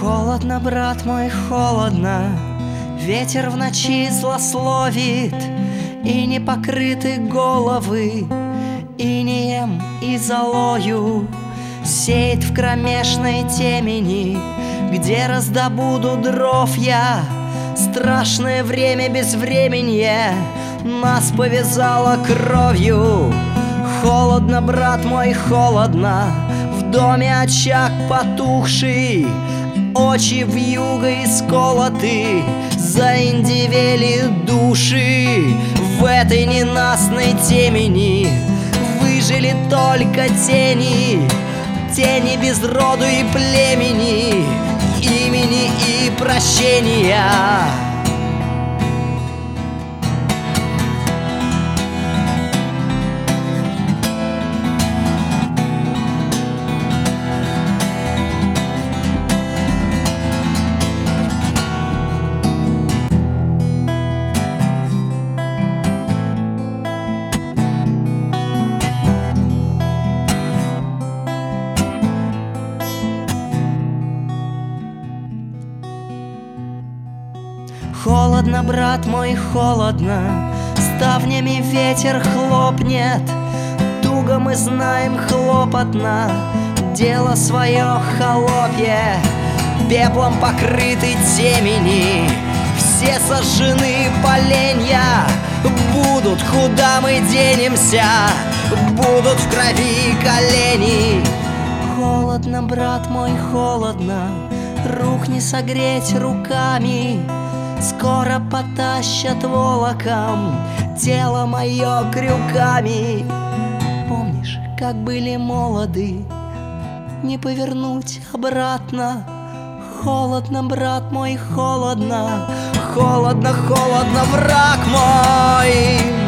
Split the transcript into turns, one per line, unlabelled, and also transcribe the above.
Холодно, брат мой, холодно, ветер в ночи злословит, и не покрыты головы инеем и золою сеет в кромешной темени, где раздобуду дров я. Страшное время безвременье нас повязало кровью. Холодно, брат мой, холодно, в доме очаг потухший, очи вьюгой сколоты, заиндивели души. В этой ненастной темени выжили только тени, тени без роду и племени, имени и прощения. Холодно, брат мой, холодно, ставнями ветер хлопнет. Туго мы знаем, хлопотно, дело свое холопье. Пеплом покрыты темени, все сожжены поленья. Будут, куда мы денемся, будут в крови колени. Холодно, брат мой, холодно, рук не согреть руками. Скоро потащат волоком тело мое крюками. Помнишь, как были молоды, не повернуть обратно. Холодно, брат мой, холодно, холодно, холодно, враг мой.